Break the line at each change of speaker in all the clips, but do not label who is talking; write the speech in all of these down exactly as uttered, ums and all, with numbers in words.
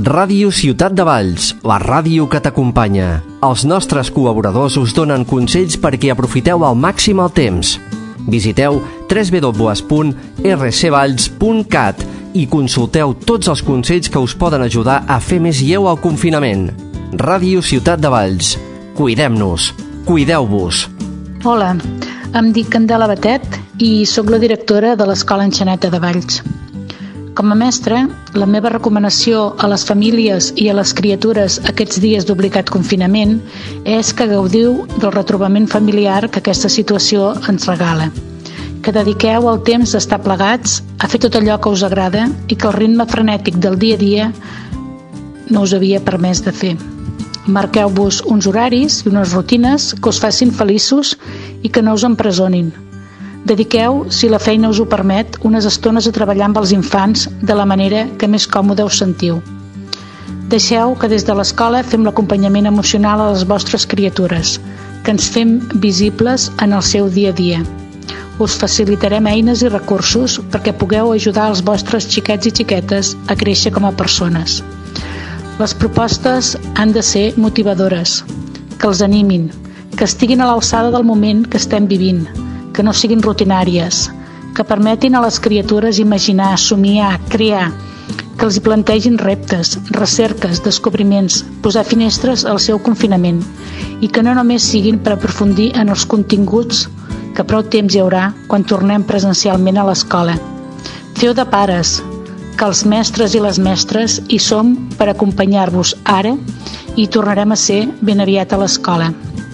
Ràdio Ciutat de Valls, la ràdio que t'acompanya. Els nostres col·laboradors us donen consells perquè aprofiteu al màxim el temps. Visiteu w w w punt r c valls punt cat i consulteu tots els consells que us poden ajudar a fer més lleu el confinament. Ràdio Ciutat de Valls. Cuidem-nos. Cuideu-vos.
Hola, em dic Candela Batet i sóc la directora de l'Escola Enxaneta de Valls. Com a mestra, la meva recomanació a les famílies i a les criatures aquests dies d'obligat confinament és que gaudiu del retrobament familiar que aquesta situació ens regala, que dediqueu el temps d'estar plegats a fer tot allò que us agrada i que el ritme frenètic del dia a dia no us havia permès de fer. Marqueu-vos uns horaris i unes rutines que us facin feliços i que no us empresonin. Dediqueu, si la feina us ho permet, unes estones a treballar amb els infants de la manera que més còmode us sentiu. Deixeu que des de l'escola fem l'acompanyament emocional a les vostres criatures, que ens fem visibles en el seu dia a dia. Us facilitarem eines i recursos perquè pugueu ajudar els vostres xiquets i xiquetes a créixer com a persones. Les propostes han de ser motivadores, que els animin, que estiguin a l'alçada del moment que estem vivint, que no siguin rutinàries, que permetin a les criatures imaginar, somiar, crear, que els hi plantegin reptes, recerques, descobriments, posar finestres al seu confinament i que no només siguin per aprofundir en els continguts que prou temps hi haurà quan tornem presencialment a l'escola. Feu de pares, que els mestres i les mestres hi som per acompanyar-vos ara i tornarem a ser ben aviat a l'escola.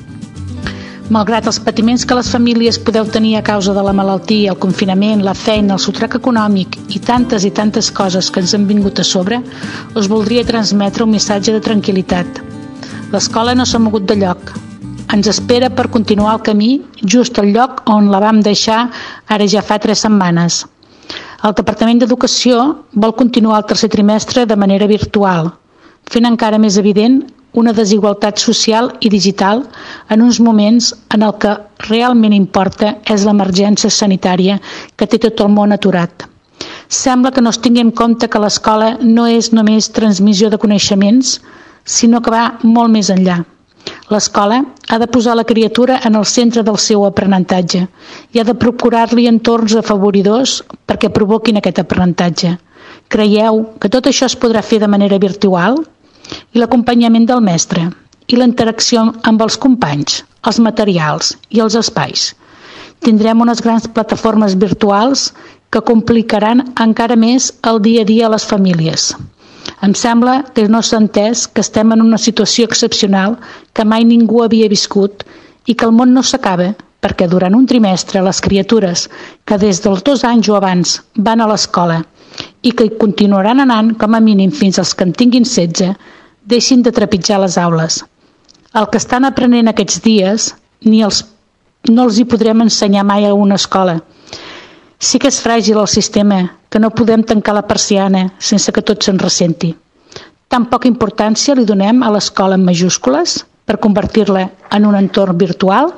Malgrat els patiments que les famílies podeu tenir a causa de la malaltia, el confinament, la feina, el sotrac econòmic i tantes i tantes coses que ens han vingut a sobre, us voldria transmetre un missatge de tranquil·litat. L'escola no s'ha mogut de lloc. Ens espera per continuar el camí just al lloc on la vam deixar ara ja fa tres setmanes. El Departament d'Educació vol continuar el tercer trimestre de manera virtual, fent encara més evident una desigualtat social i digital en uns moments en el que realment importa és l'emergència sanitària que té tot el món aturat. Sembla que no es tingui en compte que l'escola no és només transmissió de coneixements, sinó que va molt més enllà. L'escola ha de posar la criatura en el centre del seu aprenentatge i ha de procurar-li entorns afavoridors perquè provoquin aquest aprenentatge. Creieu que tot això es podrà fer de manera virtual? I l'acompanyament del mestre, i la interacció amb els companys, els materials i els espais. Tindrem unes grans plataformes virtuals que complicaran encara més el dia a dia a les famílies. Em sembla que no s'ha entès que estem en una situació excepcional que mai ningú havia viscut i que el món no s'acaba perquè durant un trimestre les criatures que des dels dos anys o abans van a l'escola i que hi continuaran anant com a mínim fins als que en tinguin setze, deixin de trepitjar les aules. El que estan aprenent aquests dies ni els, no els hi podrem ensenyar mai a una escola. Sí que és fràgil el sistema, que no podem tancar la persiana sense que tot se'n ressenti. Tan poca importància li donem a l'escola en majúscules per convertir-la en un entorn virtual?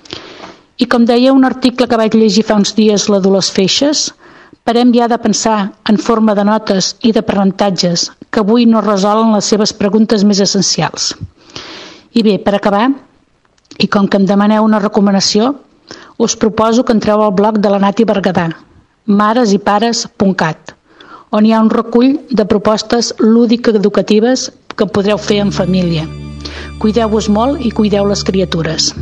I com deia un article que vaig llegir fa uns dies la Dolors Feixes, parem ja de pensar en forma de notes i d'aprenentatges que avui no resolen les seves preguntes més essencials. I bé, per acabar, i com que em demaneu una recomanació, us proposo que entreu al blog de la Nati Berguedà, mares i pares punt cat, on hi ha un recull de propostes lúdico-educatives que podreu fer en família. Cuideu-vos molt i cuideu les criatures.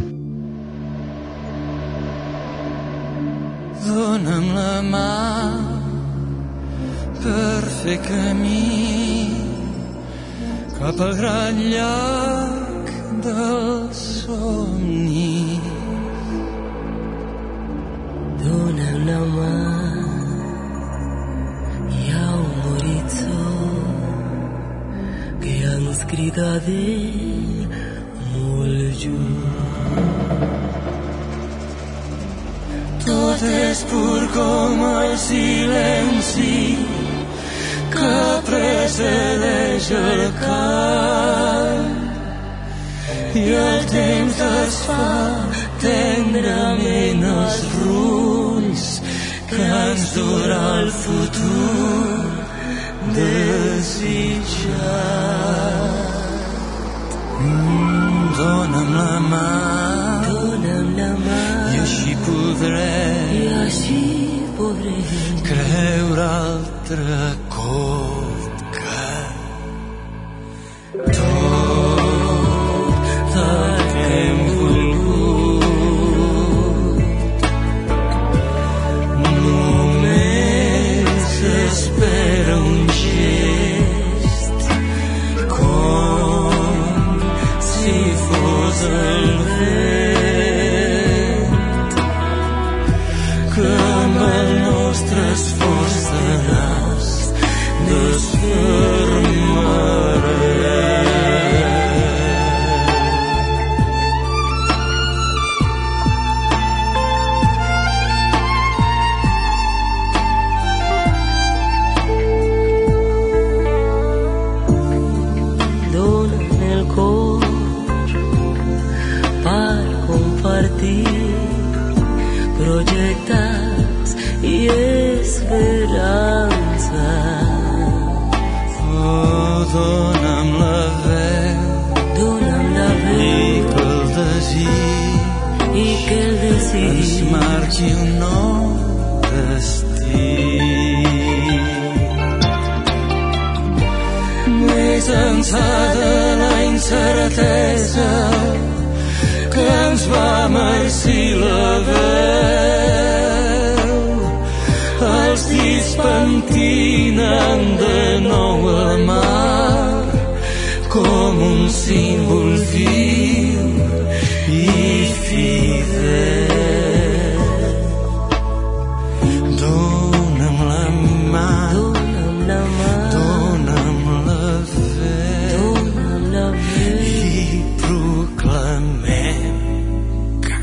Dóna'm la mà per fer camí cap al gran llac del somni.
Dóna'm la mà, hi ha un horitzó que ens crida de molt lluny.
Tot és pur com el silenci que precedeix el cant i el temps desfà tendrament els rulls que ens dura el futur des desitjat. Mm, dona'm la mà,
dona'm la mà,
i així podré,
i així podré
creure altre cop que tot el que hem volgut només espera un gest, com si fos el vent que amb el nostre esforç tenaç desfermaré.
Dona'm el cor per compartir projectes i esperances.
Oh, dona'm la veu,
dona'm la
i
veu
que el desig
i que el desig
ens marqui un nou destí. Més ençà de la incertesa que ens va marcir la veu, els dits pentinen de nou al mar com un símbol viu i fidel. Dona'm la mà,
dona'm la mà,
dona'm la veu,
dona'm la veu
i proclamem que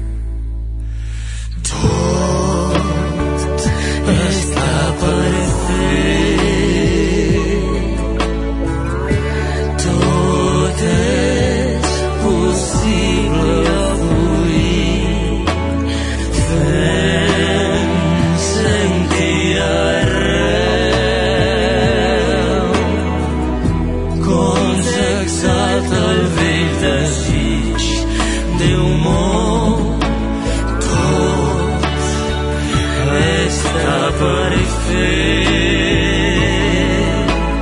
tot està per fer. Tot és possible avui. Fem sentir arreu com s'exalta el vell desig d'un món. Tot està per fer.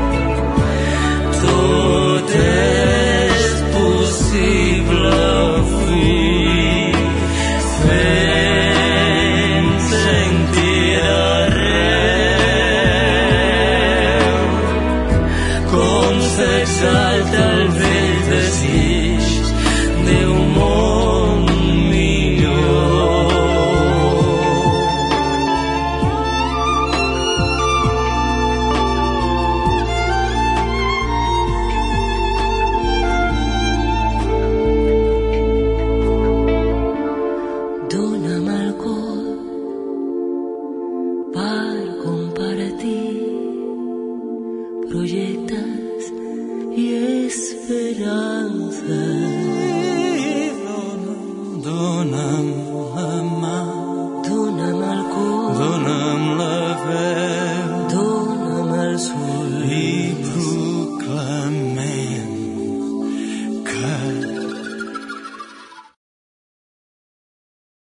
Tot és possible avui. Fem sentir arreu com s'exalta el vell desig d'un món millor.
dona'm el cor per